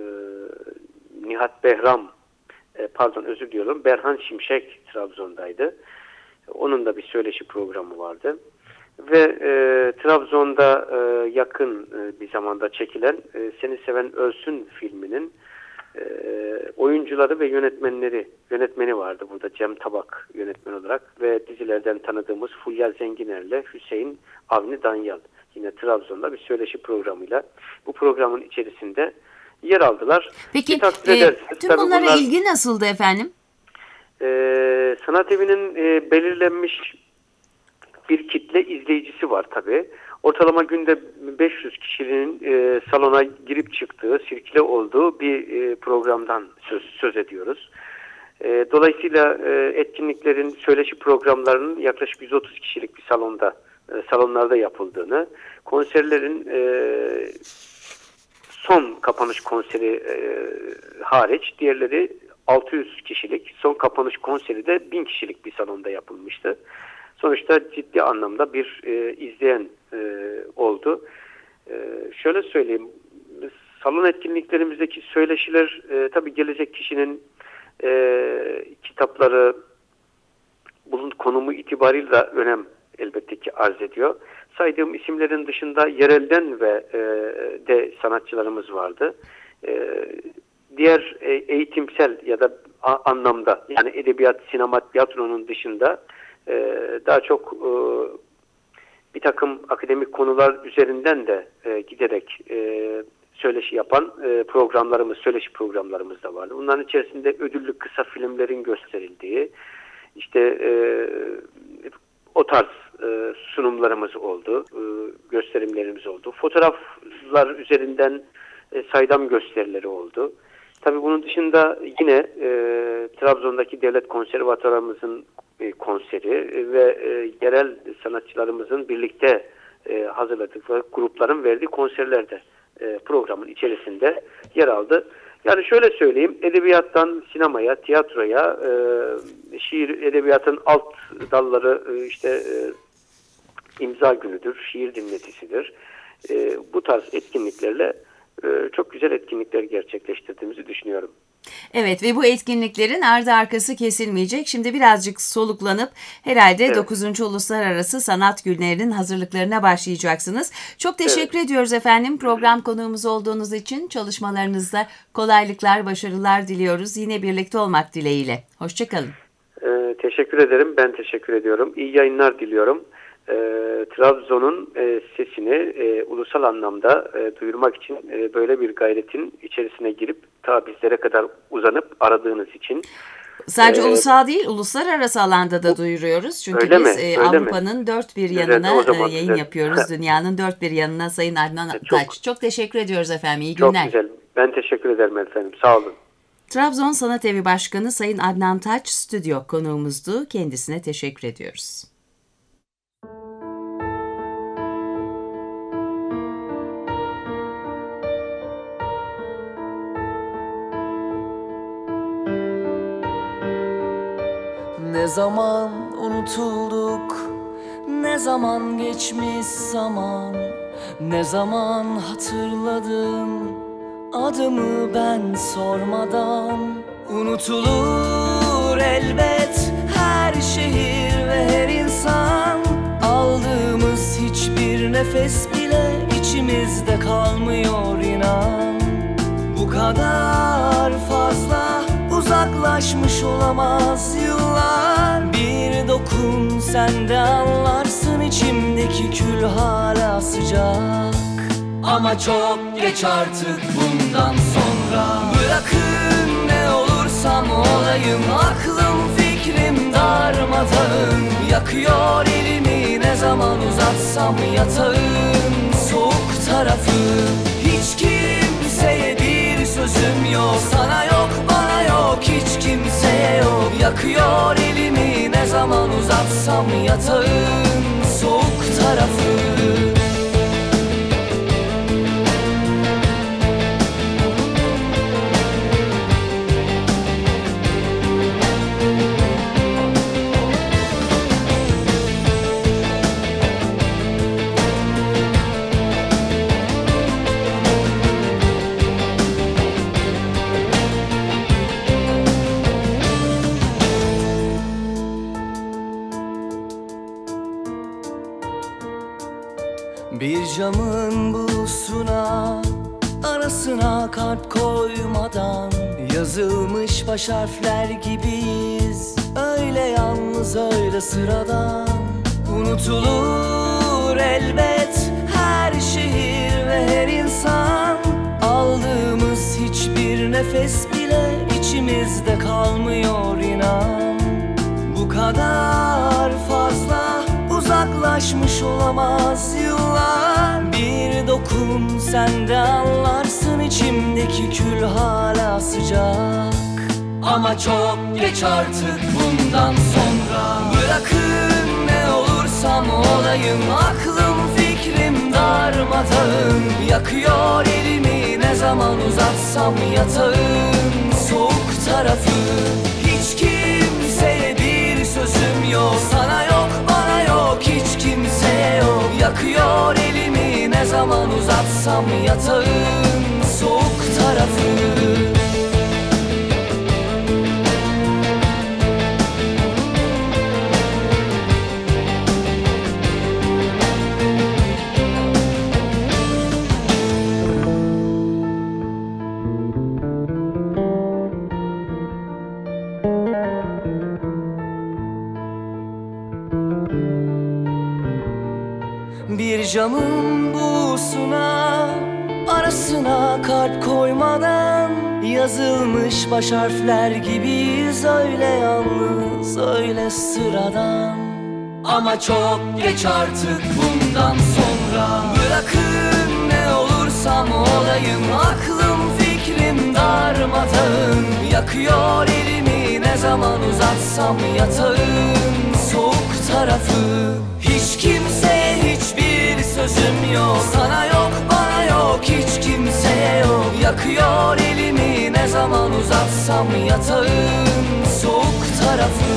Nihat Behram, e, pardon özür diliyorum, Berhan Şimşek Trabzon'daydı. Onun da bir söyleşi programı vardı. Ve e, Trabzon'da e, yakın e, bir zamanda çekilen e, Seni Seven Ölsün filminin e, oyuncuları ve yönetmenleri, yönetmeni vardı burada Cem Tabak yönetmen olarak ve dizilerden tanıdığımız Fulya Zenginer'le Hüseyin Avni Danyal. Yine Trabzon'da bir söyleşi programıyla bu programın içerisinde yer aldılar. Peki e, tüm bunlara bunlar, ilgi nasıldı efendim? E, sanat evinin e, belirlenmiş bir kitle izleyicisi var tabii. Ortalama günde beş yüz kişinin e, salona girip çıktığı, sirküle olduğu bir e, programdan söz, söz ediyoruz. E, dolayısıyla e, etkinliklerin, söyleşi programlarının yaklaşık yüz otuz kişilik bir salonda salonlarda yapıldığını, konserlerin e, son kapanış konseri e, hariç diğerleri altı yüz kişilik, son kapanış konseri de bin kişilik bir salonda yapılmıştı. Sonuçta ciddi anlamda bir e, izleyen e, oldu. E, şöyle söyleyeyim, salon etkinliklerimizdeki söyleşiler e, tabii gelecek kişinin e, kitapları, bunun konumu itibariyle de önem elbette ki arz ediyor. Saydığım isimlerin dışında yerelden ve e, de sanatçılarımız vardı. E, diğer e, eğitimsel ya da a, anlamda yani edebiyat, sinema, tiyatronun dışında e, daha çok e, bir takım akademik konular üzerinden de e, giderek e, söyleşi yapan e, programlarımız, söyleşi programlarımız da vardı. Bunların içerisinde ödüllü kısa filmlerin gösterildiği, işte e, o tarz e, sunumlarımız oldu, e, gösterimlerimiz oldu. Fotoğraflar üzerinden e, saydam gösterileri oldu. Tabii bunun dışında yine e, Trabzon'daki Devlet Konservatuvarımızın e, konseri ve e, yerel sanatçılarımızın birlikte e, hazırladıkları grupların verdiği konserlerde e, programın içerisinde yer aldı. Yani şöyle söyleyeyim, edebiyattan sinemaya, tiyatroya, e, şiir edebiyatın alt dalları e, işte e, imza günüdür, şiir dinletisidir. E, bu tarz etkinliklerle e, çok güzel etkinlikler gerçekleştirdiğimizi düşünüyorum. Evet ve bu etkinliklerin ardı arkası kesilmeyecek. Şimdi birazcık soluklanıp herhalde Evet. dokuzuncu Uluslararası Sanat Günlerinin hazırlıklarına başlayacaksınız. Çok teşekkür Evet. ediyoruz efendim program konuğumuz olduğunuz için. Çalışmalarınızda kolaylıklar, başarılar diliyoruz. Yine birlikte olmak dileğiyle. Hoşçakalın. E, teşekkür ederim, ben teşekkür ediyorum. İyi yayınlar diliyorum. E, Trabzon'un e, sesini e, ulusal anlamda e, duyurmak için e, böyle bir gayretin içerisine girip ta bizlere kadar uzanıp aradığınız için. Sadece Ee, ulusal değil, uluslararası alanda da duyuruyoruz. Çünkü öyle biz mi? e, Öyle Avrupa'nın dört bir Güzel, yanına o zaman e, yayın güzel. yapıyoruz. Dünyanın dört bir yanına Sayın Adnan Çok- Taç. Çok teşekkür ediyoruz efendim. İyi Çok günler. güzel. Ben teşekkür ederim efendim. Sağ olun. Trabzon Sanat Evi Başkanı Sayın Adnan Taç stüdyo konuğumuzdu. Kendisine teşekkür ediyoruz. Ne zaman unutulduk, ne zaman geçmiş zaman, ne zaman hatırladım adımı ben sormadan. Unutulur elbet her şehir ve her insan, aldığımız hiçbir nefes bile içimizde kalmıyor inan. Bu kadar fazla uzaklaşmış olamaz yıllar. Bir dokun sen de anlarsın, içimdeki kül hala sıcak. Ama çok geç artık bundan sonra. Bırakın ne olursam olayım, aklım fikrim darmadağın. Yakıyor elimi ne zaman uzatsam yatağın soğuk tarafı. Hiç kimseye bir sözüm yok, sana yok bana yok, hiç kimseye yok. Yakıyor elimi ne zaman uzatsam yatağın soğuk tarafı. Bir camın bulusuna, arasına kalp koymadan, yazılmış baş harfler gibiyiz, öyle yalnız öyle sıradan. Unutulur elbet her şehir ve her insan, aldığımız hiçbir nefes bile içimizde kalmıyor inan. Bu kadar fazla uzaklaşmış olamaz yıllar. Bir dokun sen de anlarsın, içimdeki kül hala sıcak. Ama çok geç artık bundan sonra. Bırakın ne olursam olayım, aklım fikrim darmadağın. Yakıyor elimi ne zaman uzatsam yatağın soğuk tarafı. Hiç kimseye bir sözüm yok, sana yok bana yok, hiç kimseye yok. Yakıyor elimi ne zaman uzatsam yatağın soğuk tarafı. Bir camın buğusuna, arasına kalp koymadan, yazılmış baş harfler gibiyiz, öyle yalnız öyle sıradan. Ama çok geç artık bundan sonra. Bırakın ne olursam olayım, aklım fikrim darmadağın. Yakıyor elimi ne zaman uzatsam yatağın soğuk tarafı. Hiç kimseye hiçbir sözüm yok, sana yok bana yok hiç kimseye yok. Yakıyor elimi ne zaman uzatsam yatağın soğuk tarafı.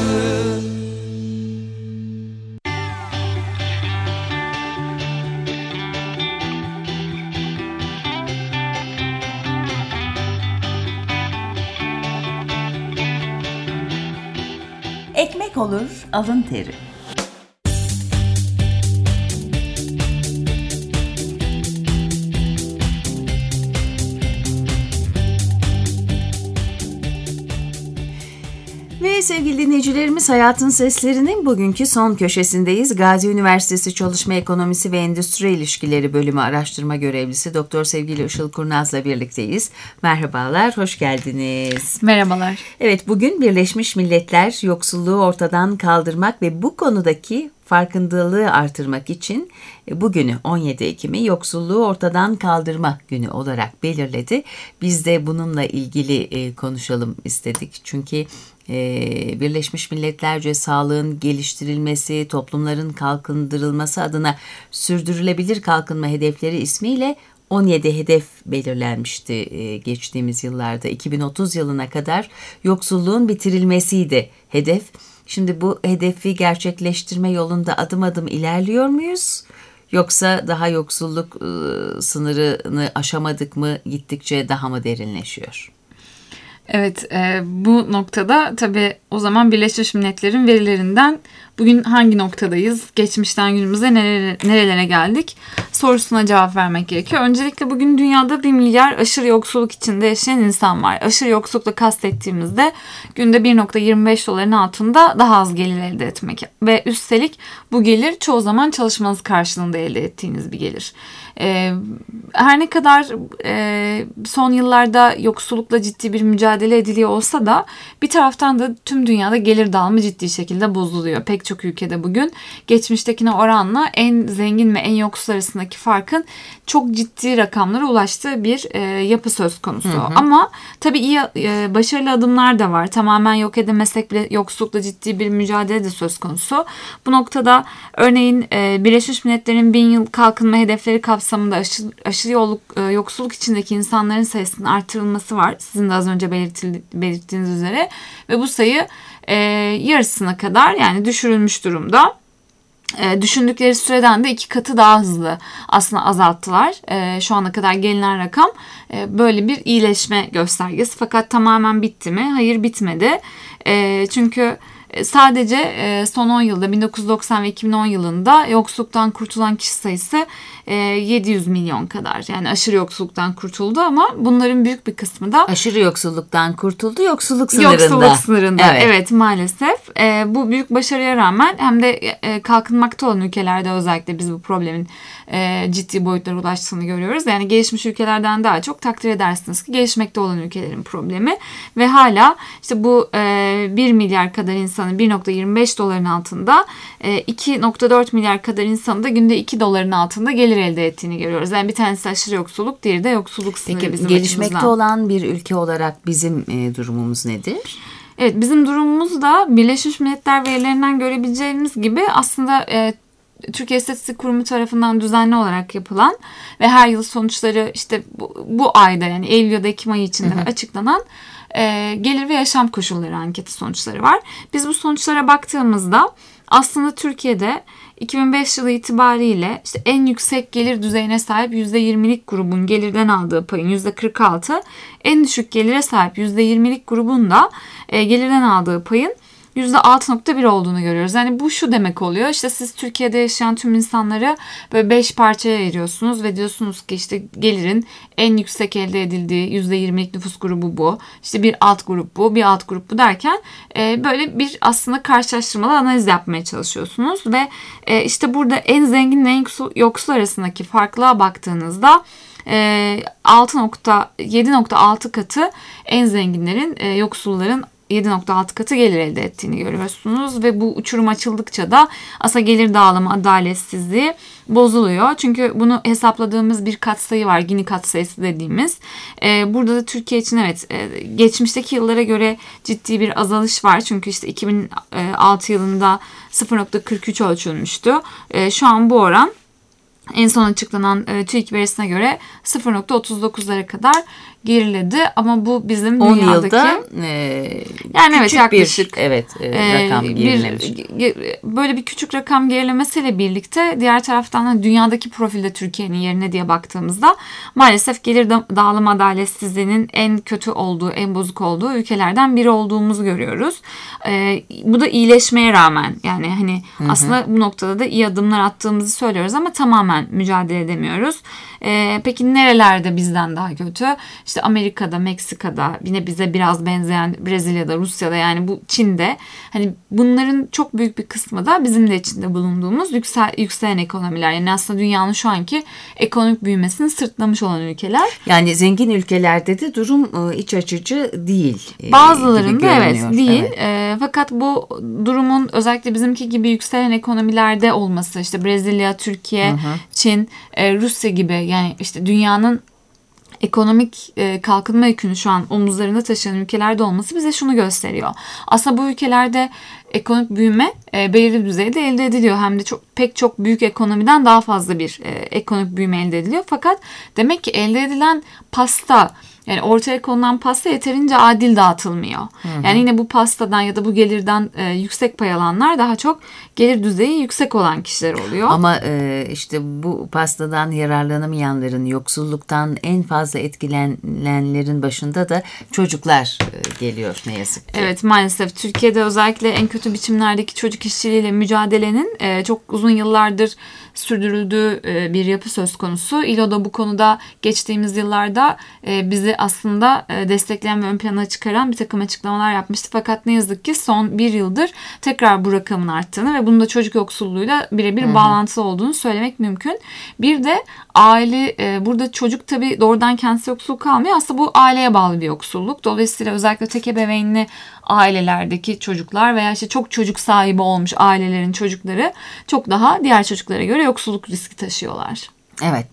Ekmek olur, alın teri. Ve sevgili dinleyicilerimiz, Hayatın Seslerinin bugünkü son köşesindeyiz. Gazi Üniversitesi Çalışma Ekonomisi ve Endüstri İlişkileri Bölümü Araştırma Görevlisi Doktor sevgili Işıl Kurnaz'la birlikteyiz. Merhabalar, hoş geldiniz. Merhabalar. Evet, bugün Birleşmiş Milletler yoksulluğu ortadan kaldırmak ve bu konudaki farkındalığı artırmak için bugünü on yedi Ekim'i Yoksulluğu Ortadan Kaldırma Günü olarak belirledi. Biz de bununla ilgili konuşalım istedik. Çünkü Birleşmiş Milletlerce sağlığın geliştirilmesi, toplumların kalkındırılması adına sürdürülebilir kalkınma hedefleri ismiyle on yedi hedef belirlenmişti geçtiğimiz yıllarda. iki bin otuz yılına kadar yoksulluğun bitirilmesiydi hedef. Şimdi bu hedefi gerçekleştirme yolunda adım adım ilerliyor muyuz? Yoksa daha yoksulluk ıı, sınırını aşamadık mı, gittikçe daha mı derinleşiyor? Evet, e, bu noktada tabii o zaman Birleşmiş Milletler'in verilerinden bugün hangi noktadayız, geçmişten günümüze nerelere, nerelere geldik sorusuna cevap vermek gerekiyor. Öncelikle bugün dünyada bir milyar aşırı yoksulluk içinde yaşayan insan var. Aşırı yoksullukla kastettiğimizde günde bir virgül yirmi beş doların altında daha az gelir elde etmek. Ve üstelik bu gelir çoğu zaman çalışmanız karşılığında elde ettiğiniz bir gelir. Ee, her ne kadar e, son yıllarda yoksullukla ciddi bir mücadele ediliyor olsa da bir taraftan da tüm dünyada gelir dağılımı ciddi şekilde bozuluyor. Pek çok ülkede bugün geçmiştekine oranla en zengin ve en yoksul arasındaki farkın çok ciddi rakamlara ulaştığı bir e, yapı söz konusu. Hı hı. Ama tabii iyi e, başarılı adımlar da var. Tamamen yok edemesek bile yoksullukla ciddi bir mücadele de söz konusu. Bu noktada örneğin e, Birleşmiş Milletler'in bin yıl kalkınma hedefleri kapsamında aşırı, aşırı yolluk, e, yoksulluk içindeki insanların sayısının artırılması var. Sizin de az önce belirttiğiniz üzere. Ve bu sayı e, yarısına kadar yani düşürülmüş durumda. E, düşündükleri süreden de iki katı daha hızlı aslında azalttılar. E, şu ana kadar gelinen rakam e, böyle bir iyileşme göstergesi. Fakat tamamen bitti mi? Hayır, bitmedi. E, çünkü sadece son on yılda bin dokuz yüz doksan ve iki bin on yılında yoksulluktan kurtulan kişi sayısı yedi yüz milyon kadar. Yani aşırı yoksulluktan kurtuldu ama bunların büyük bir kısmı da aşırı yoksulluktan kurtuldu, yoksulluk sınırında. Yoksulluk sınırında. Evet, evet maalesef. Bu büyük başarıya rağmen hem de kalkınmakta olan ülkelerde özellikle biz bu problemin ciddi boyutlara ulaştığını görüyoruz. Yani gelişmiş ülkelerden daha çok takdir edersiniz ki gelişmekte olan ülkelerin problemi ve hala işte bu bir milyar kadar insanın bir virgül yirmi beş doların altında, iki virgül dört milyar kadar insanın da günde iki doların altında gelir elde ettiğini görüyoruz. Yani bir tanesi aşırı yoksulluk, diğeri de yoksulluk sınırı. Peki, bizim gelişmekte açımızdan. olan bir ülke olarak bizim e, durumumuz nedir? Evet, bizim durumumuz da Birleşmiş Milletler verilerinden görebileceğimiz gibi aslında e, Türkiye İstatistik Kurumu tarafından düzenli olarak yapılan ve her yıl sonuçları işte bu, bu ayda yani Eylül ya da Ekim ayı içinde hı hı. açıklanan e, gelir ve yaşam koşulları anketi sonuçları var. Biz bu sonuçlara baktığımızda aslında Türkiye'de iki bin beş yılı itibariyle işte en yüksek gelir düzeyine sahip yüzde yirmilik grubun gelirden aldığı payın yüzde kırk altı, en düşük gelire sahip yüzde yirmilik grubun da e, gelirden aldığı payın yüzde altı virgül bir olduğunu görüyoruz. Yani bu şu demek oluyor. İşte siz Türkiye'de yaşayan tüm insanları böyle beş parçaya ayırıyorsunuz ve diyorsunuz ki işte gelirin en yüksek elde edildiği yüzde yirmilik nüfus grubu bu. İşte bir alt grup bu, bir alt grup bu derken e, böyle bir aslında karşılaştırmalı analiz yapmaya çalışıyorsunuz ve e, işte burada en zengin ve en yoksul arasındaki farklılığa baktığınızda yedi virgül altı katı en zenginlerin yoksulların yedi nokta altı katı gelir elde ettiğini görüyorsunuz ve bu uçurum açıldıkça da aslında gelir dağılımı adaletsizliği bozuluyor. Çünkü bunu hesapladığımız bir katsayı var, Gini katsayısı dediğimiz. Ee, burada da Türkiye için evet e, geçmişteki yıllara göre ciddi bir azalış var. Çünkü işte iki bin altı yılında sıfır nokta kırk üç ölçülmüştü. E, şu an bu oran en son açıklanan e, TÜİK verisine göre sıfır nokta otuz dokuzlara kadar geriledi ama bu bizim on dünyadaki yılda e, yani evet, küçük yaklaşık bir evet e, e, rakam bir- gerilemiş. ge- böyle bir küçük rakam gerilemesiyle birlikte diğer taraftan da dünyadaki profilde Türkiye'nin yerine diye baktığımızda maalesef gelir da- dağılım adaletsizliğinin en kötü olduğu, en bozuk olduğu ülkelerden biri olduğumuzu görüyoruz. E, bu da iyileşmeye rağmen yani hani aslında bu noktada da iyi adımlar attığımızı söylüyoruz ama tamamen mücadele edemiyoruz. E, peki nerelerde bizden daha kötü? İşte Amerika'da, Meksika'da, yine bize biraz benzeyen Brezilya'da, Rusya'da yani bu Çin'de hani bunların çok büyük bir kısmı da bizim de içinde bulunduğumuz yüksel, yükselen ekonomiler. Yani aslında dünyanın şu anki ekonomik büyümesini sırtlamış olan ülkeler. Yani zengin ülkelerde de durum e, iç açıcı değil. e, gibi Bazılarında evet görünüyor. değil. Evet. E, fakat bu durumun özellikle bizimki gibi yükselen ekonomilerde olması işte Brezilya, Türkiye, Çin, e, Rusya gibi yani işte dünyanın ekonomik e, kalkınma yükünü şu an omuzlarında taşıyan ülkelerde olması bize şunu gösteriyor. Aslında bu ülkelerde ekonomik büyüme e, belirli düzeyde elde ediliyor. Hem de çok pek çok büyük ekonomiden daha fazla bir e, ekonomik büyüme elde ediliyor. Fakat demek ki elde edilen pasta yani ortaya konulan pasta yeterince adil dağıtılmıyor. Hı hı. Yani yine bu pastadan ya da bu gelirden e, yüksek pay alanlar daha çok gelir düzeyi yüksek olan kişiler oluyor. Ama e, işte bu pastadan yararlanamayanların, yoksulluktan en fazla etkilenenlerin başında da çocuklar e, geliyor ne yazık ki. Evet maalesef Türkiye'de özellikle en kötü biçimlerdeki çocuk işçiliğiyle mücadelenin e, çok uzun yıllardır sürdürüldüğü e, bir yapı söz konusu. İ L O da bu konuda geçtiğimiz yıllarda e, bizi aslında e, destekleyen ve ön plana çıkaran bir takım açıklamalar yapmıştı. Fakat ne yazık ki son bir yıldır tekrar bu rakamın arttığını ve bunun da çocuk yoksulluğuyla birebir bağlantılı olduğunu söylemek mümkün. Bir de aile, e, burada çocuk tabii doğrudan kendisi yoksulluk kalmıyor. Aslında bu aileye bağlı bir yoksulluk. Dolayısıyla özellikle tek ebeveynli ailelerdeki çocuklar veya işte çok çocuk sahibi olmuş ailelerin çocukları çok daha diğer çocuklara göre yoksulluk riski taşıyorlar. Evet.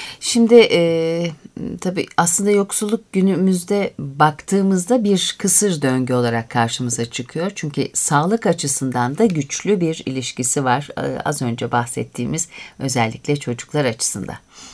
Şimdi e, tabii aslında yoksulluk günümüzde baktığımızda bir kısır döngü olarak karşımıza çıkıyor. Çünkü sağlık açısından da güçlü bir ilişkisi var. E, az önce bahsettiğimiz özellikle çocuklar açısından.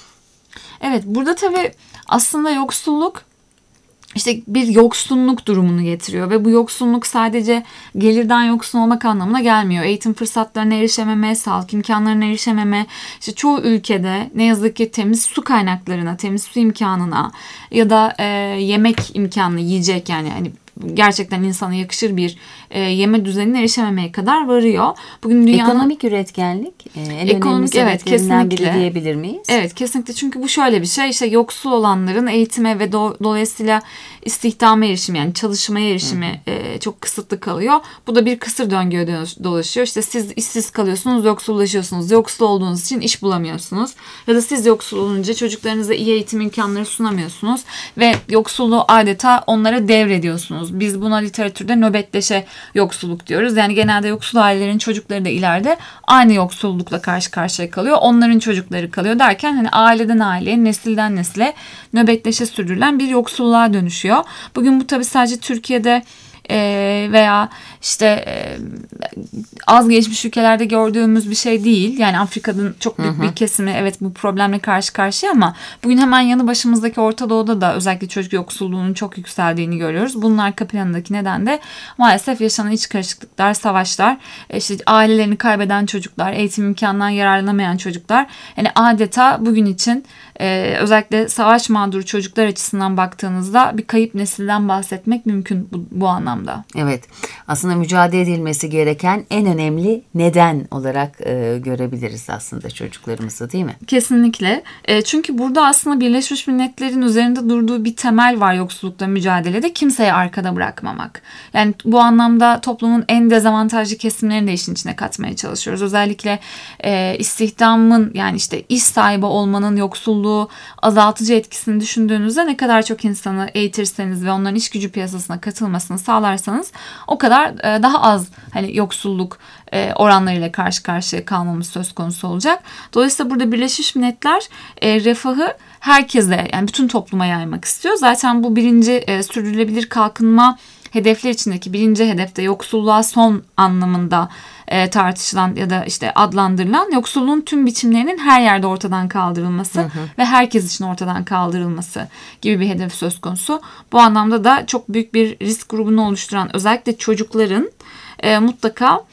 Evet, burada tabii aslında yoksulluk İşte bir yoksunluk durumunu getiriyor ve bu yoksunluk sadece gelirden yoksun olmak anlamına gelmiyor. Eğitim fırsatlarına erişememe, sağlık imkanlarına erişememe, işte çoğu ülkede ne yazık ki temiz su kaynaklarına, temiz su imkanına ya da e, yemek imkanına, yiyecek yani hani gerçekten insana yakışır bir e, yeme düzenine erişememeye kadar varıyor. Bugün dünyanın ekonomik üretkenlik e, en ekonomik önemli evet sebeplerinden kesinlikle biri diyebilir miyiz? Evet kesinlikle çünkü bu şöyle bir şey işte yoksul olanların eğitime ve do- dolayısıyla istihdama erişimi yani çalışmaya erişimi e, çok kısıtlı kalıyor. Bu da bir kısır döngüye dolaşıyor. İşte siz işsiz kalıyorsunuz, yoksullaşıyorsunuz. Yoksul olduğunuz için iş bulamıyorsunuz. Ya da siz yoksul olunca çocuklarınıza iyi eğitim imkanları sunamıyorsunuz ve yoksulluğu adeta onlara devrediyorsunuz. Biz buna literatürde nöbetleşe yoksulluk diyoruz. Yani genelde yoksul ailelerin çocukları da ileride aynı yoksullukla karşı karşıya kalıyor. Onların çocukları kalıyor derken hani aileden aileye, nesilden nesile nöbetleşe sürdürülen bir yoksulluğa dönüşüyor. Bugün bu tabii sadece Türkiye'de e, veya işte e, az gelişmiş ülkelerde gördüğümüz bir şey değil. Yani Afrika'nın çok büyük hı hı. bir kesimi evet bu problemle karşı karşıya ama bugün hemen yanı başımızdaki Orta Doğu'da da özellikle çocuk yoksulluğunun çok yükseldiğini görüyoruz. Bunun arka planındaki neden de maalesef yaşanan iç karışıklıklar, savaşlar, işte ailelerini kaybeden çocuklar, eğitim imkanından yararlanamayan çocuklar. Yani adeta bugün için e, özellikle savaş mağduru çocuklar açısından baktığınızda bir kayıp nesilden bahsetmek mümkün bu, bu anlamda. Evet. Aslında yoksulluğuna mücadele edilmesi gereken en önemli neden olarak e, görebiliriz aslında çocuklarımızı, değil mi? Kesinlikle. E, çünkü burada aslında Birleşmiş Milletler'in üzerinde durduğu bir temel var yoksullukla mücadelede: kimseyi arkada bırakmamak. Yani bu anlamda toplumun en dezavantajlı kesimlerini de işin içine katmaya çalışıyoruz. Özellikle e, istihdamın, yani işte iş sahibi olmanın yoksulluğu azaltıcı etkisini düşündüğünüzde ne kadar çok insanı eğitirseniz ve onların iş gücü piyasasına katılmasını sağlarsanız o kadar e, daha az hani yoksulluk e, oranlarıyla karşı karşıya kalmamız söz konusu olacak. Dolayısıyla burada Birleşmiş Milletler e, refahı herkese, yani bütün topluma yaymak istiyor. Zaten bu birinci e, sürdürülebilir kalkınma hedefler içindeki birinci hedefte yoksulluğa son anlamında e, tartışılan ya da işte adlandırılan yoksulluğun tüm biçimlerinin her yerde ortadan kaldırılması hı hı. ve herkes için ortadan kaldırılması gibi bir hedef söz konusu. Bu anlamda da çok büyük bir risk grubunu oluşturan özellikle çocukların e, mutlaka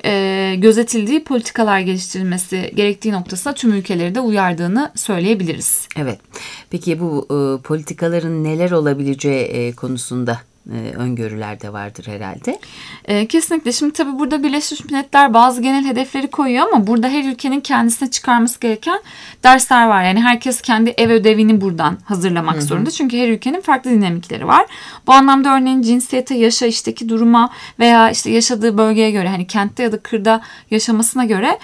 e, gözetildiği politikalar geliştirilmesi gerektiği noktasında tüm ülkeleri de uyardığını söyleyebiliriz. Evet. Peki bu e, politikaların neler olabileceği e, konusunda Ee, öngörüler de vardır herhalde. Ee, kesinlikle. Şimdi tabii burada Birleşmiş Milletler bazı genel hedefleri koyuyor ama burada her ülkenin kendisine çıkarması gereken dersler var. Yani herkes kendi ev ödevini buradan hazırlamak hı hı. zorunda. Çünkü her ülkenin farklı dinamikleri var. Bu anlamda örneğin cinsiyete, yaşa, işteki duruma veya işte yaşadığı bölgeye göre, hani kentte ya da kırda yaşamasına göre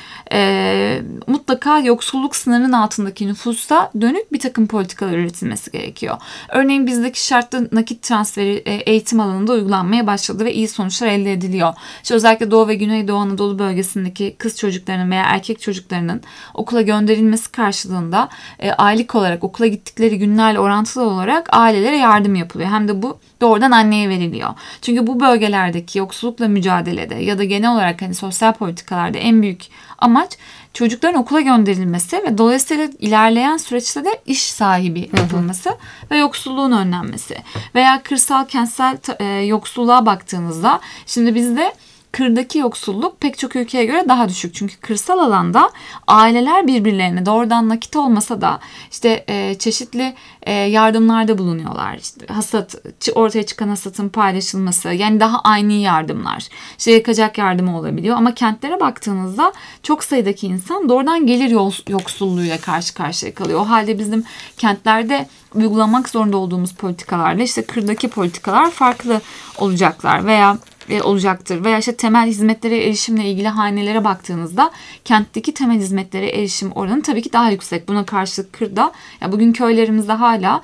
e, mutlaka yoksulluk sınırının altındaki nüfusa dönük bir takım politikalar üretilmesi gerekiyor. Örneğin bizdeki şartlı nakit transferi e, eğitim alanında uygulanmaya başladı ve iyi sonuçlar elde ediliyor. İşte özellikle Doğu ve Güneydoğu Anadolu bölgesindeki kız çocuklarının veya erkek çocuklarının okula gönderilmesi karşılığında e, aylık olarak okula gittikleri günlerle orantılı olarak ailelere yardım yapılıyor. Hem de bu doğrudan anneye veriliyor. Çünkü bu bölgelerdeki yoksullukla mücadelede ya da genel olarak hani sosyal politikalarda en büyük amaç çocukların okula gönderilmesi ve dolayısıyla ilerleyen süreçte de iş sahibi yapılması hı hı. ve yoksulluğun önlenmesi. Veya kırsal kentsel e, yoksulluğa baktığınızda şimdi bizde kırdaki yoksulluk pek çok ülkeye göre daha düşük. Çünkü kırsal alanda aileler birbirlerine doğrudan nakit olmasa da işte e, çeşitli e, yardımlarda bulunuyorlar. İşte hasat, ortaya çıkan hasatın paylaşılması, yani daha ani yardımlar. İşte yakacak yardımı olabiliyor. Ama kentlere baktığınızda çok sayıdaki insan doğrudan gelir yoksulluğuyla karşı karşıya kalıyor. O halde bizim kentlerde uygulamak zorunda olduğumuz politikalarla işte kırdaki politikalar farklı olacaklar veya olacaktır. Veya işte temel hizmetlere erişimle ilgili hanelere baktığınızda kentteki temel hizmetlere erişim oranı tabii ki daha yüksek. Buna karşılık kırda, ya bugün köylerimizde hala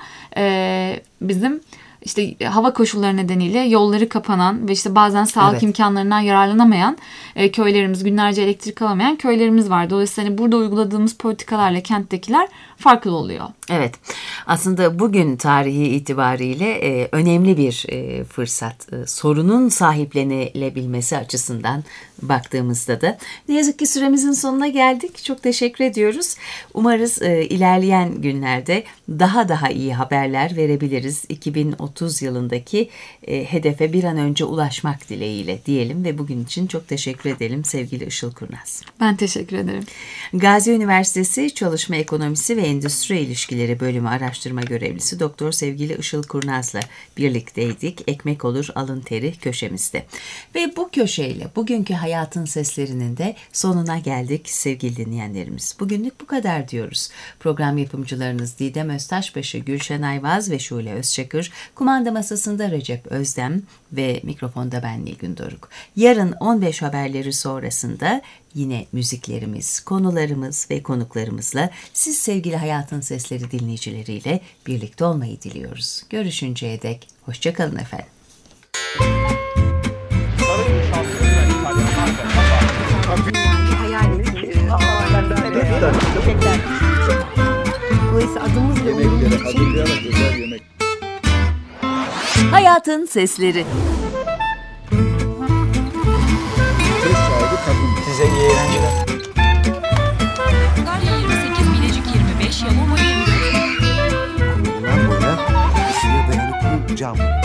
e, bizim işte hava koşulları nedeniyle yolları kapanan ve işte bazen sağlık evet. imkanlarından yararlanamayan e, köylerimiz, günlerce elektrik alamayan köylerimiz var. Dolayısıyla hani burada uyguladığımız politikalarla kenttekiler farklı oluyor. Evet. Aslında bugün tarihi itibariyle e, önemli bir e, fırsat. E, sorunun sahiplenilebilmesi açısından baktığımızda da. Ne yazık ki süremizin sonuna geldik. Çok teşekkür ediyoruz. Umarız e, ilerleyen günlerde daha daha iyi haberler verebiliriz. iki bin otuz yılındaki e, hedefe bir an önce ulaşmak dileğiyle diyelim ve bugün için çok teşekkür edelim sevgili Işıl Kurnaz. Ben teşekkür ederim. Gazi Üniversitesi Çalışma Ekonomisi ve Endüstri İlişkileri Bölümü Araştırma Görevlisi Doktor sevgili Işıl Kurnaz'la birlikteydik. Ekmek olur alın teri köşemizde. Ve bu köşeyle bugünkü hayatın seslerinin de sonuna geldik sevgili dinleyenlerimiz. Bugünlük bu kadar diyoruz. Program yapımcılarınız Didem Öztaşbaşı, Gülşen Ayvaz ve Şule Özçakır, kumanda masasında Recep Özdem ve mikrofonda ben Nilgün Doruk. Yarın on beş haberleri sonrasında yine müziklerimiz, konularımız ve konuklarımızla siz sevgili Hayatın Sesleri dinleyicileriyle birlikte olmayı diliyoruz. Görüşünceye dek hoşça kalın efendim. Dolayısıyla adımız ve uyumumuz için Hayatın Sesleri. Size iyi eğlenceler. yirmi sekiz, Bilecik yirmi beş, Yalova yirmi dört. Bundan boya ısıya dayanıklı cam.